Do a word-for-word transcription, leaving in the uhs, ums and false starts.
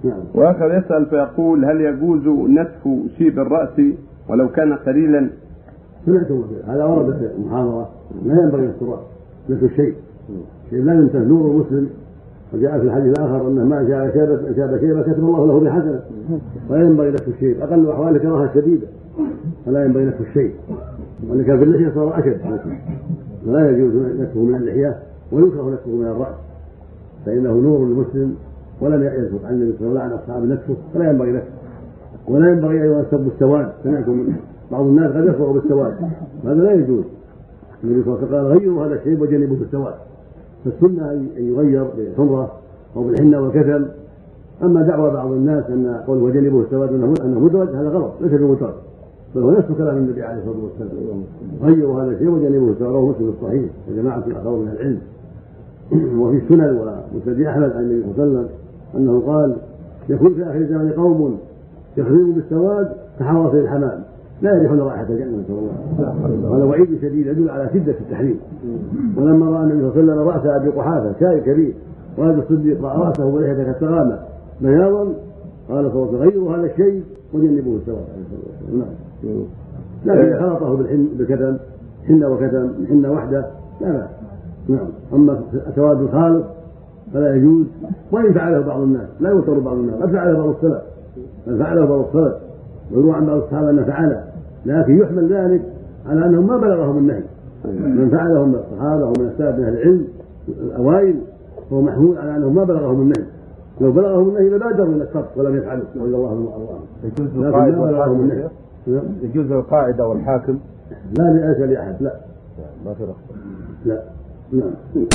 نعم. وآخر يسأل فيقول: هل يجوز نتف شيب الرأس ولو كان قليلا؟ سمعتم هذا ورد في المحاضرة، لا ينبغي نتف الرأس، نتف الشيء شيء لا ينتف. نور المسلم، وجاء في الحديث الآخر أنه ما جاء شاب شاب شيبة كتب الله له بحسنة، ولا ينبغي نتف الشيء، أقل أحواله كراهة شديدة، فلا ينبغي نتف الشيء، وأن كان في اللحية صار أشد، فلا يجوز نتفه من اللحية ويكره نتفه من الرأس، فإنه نور المسلم ولم يثبت عن النبي صلى الله عليه وسلم أصحاب نتفه، فلا ينبغي نتفه. ولا ينبغي أيضا السب السواد، سمعتم بعض الناس قد يفرغ بالسواد، هذا لا يجوز. النبي صلى الله عليه وسلم قال: غيروا هذا الشيء وجنبوا بالسواد، فالسنة أن يغير بالحمرة أو بالحنة والكتم. أما دعوى بعض الناس أن قول وجنبوا السواد أنه مدرج، هذا غلط، ليس بمدرج، بل هو نفس كلام النبي عليه الصلاة والسلام: غيروا هذا الشيء وجنبوا السواد. رواه مسلم الصحيح وجماعة الآخرون من العلم. وفي السنن ومسند أحمد عن النبي صلى الله عليه وسلم أنه قال: يكون في آخر الزمان قوم يخرجون بالسواد كحواصل الحمام لا يريحون رائحة الجنة، نسأل الله. هذا وعيد شديد يدل على شدة التحريم. ولما رأى النبي صلى الله عليه وسلم رأس أبي قحافة شاي كبير وهذا الصديق رأى رأسه ولحيته كالسغامة بياضا، قال صلى الله عليه وسلم: غيروا هذا الشيء وجنبوه السواد. نعم. لكن خلطه بالكتم، حنة وكتم، حنة واحدة لا بأس. نعم. أما سواد الخالط فلا يجوز، وإن فعله بعض الناس لا يوتر بعض الناس، قد فعله بعض السلف، بل فعله بعض السلف ويروى عن بعض الصحابة أنه فعله، لكن يحمل ذلك على أنهم ما بلغهم النهي. من فعله من الصحابة ومن السلف من أهل العلم الأوائل هو محمول على أنهم ما بلغهم النهي، لو بلغهم النهي لبادروا إلى الصرف ولم يفعلوا، رضي الله عنهم وأرضاهم. يجوز القاعدة والحاكم؟ لا ليس لأحد، لا ما في رخصة. لا. نعم.